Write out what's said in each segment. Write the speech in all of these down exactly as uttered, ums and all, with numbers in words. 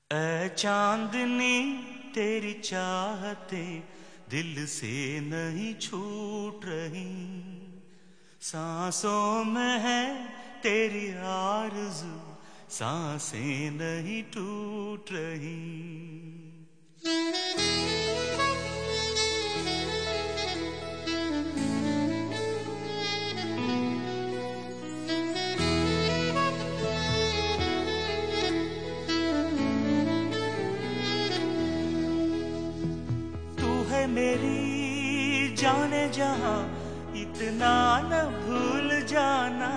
ऐ चांदनी तेरी चाहते दिल से नहीं छूट रही, सांसों में है तेरी आरज़ू, सांसें नहीं टूट रही। मेरी जाने जहां इतना न भूल जाना,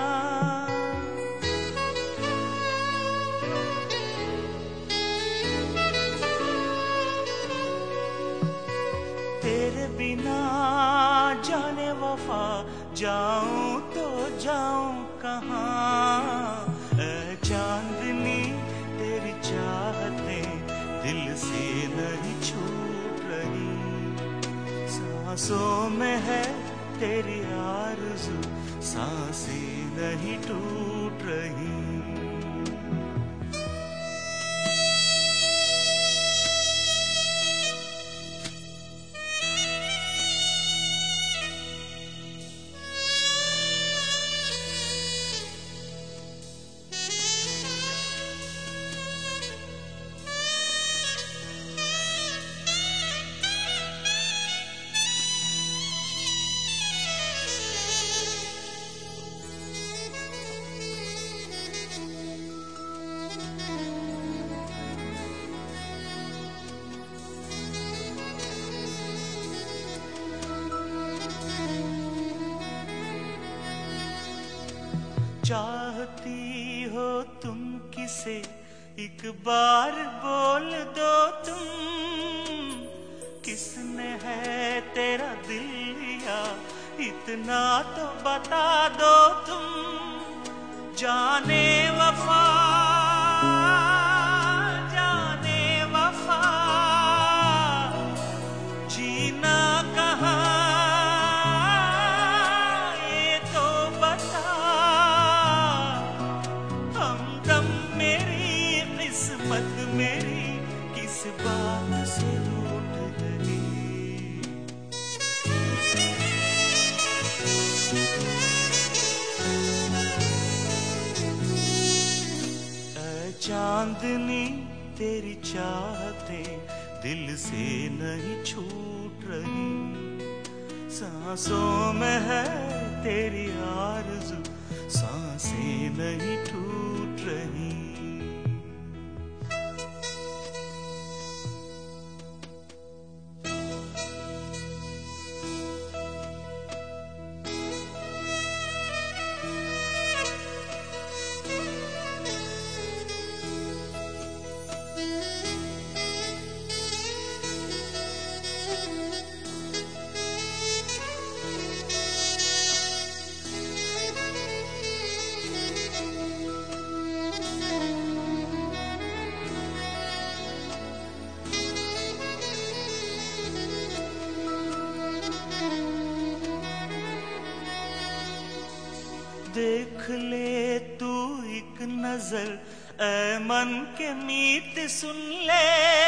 तेरे बिना जाने वफा जाऊं तो जाऊं कहां। ऐ चांदनी तेरी चाहते दिल से नहीं छूट रही, सांसों में है तेरी आरज़ू, सांसें नहीं टूट रही। चाहती हो तुम किसे एक बार बोल दो तुम, किसने है तेरा दिल लिया इतना तो बता दो तुम। जाने वफा जाने वफा जीना कहाँ ये तो बता, किस्मत मेरी किस बात से रूठ गई। ऐ चांदनी तेरी चाहते दिल से नहीं छूट रही, सांसों में है तेरी आरज़ू, सांसें नहीं टूट रही। देख ले तू एक नजर ऐ मन के मीत सुन ले,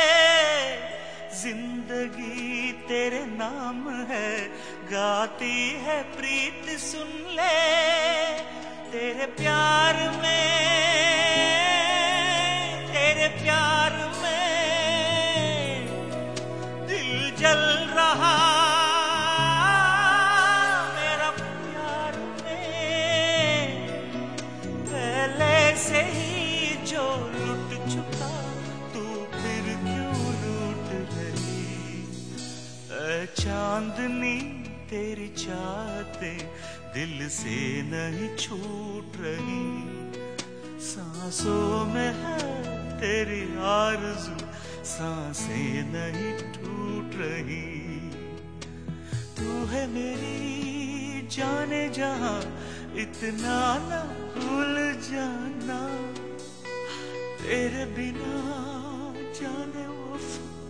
जिंदगी तेरे नाम है गाती है प्रीत सुन ले। तेरे प्यार में तेरे प्यार में दिल जल रहा, से ही जो लुट चुका तू फिर क्यों लूट रही। ऐ चांदनी तेरी चाहते दिल से नहीं छूट रही, सांसों में है तेरी आरज़ू, सांसें नहीं टूट रही। तू है मेरी जाने जहां इतना न भूल जाना, तेरे बिना जाने वफा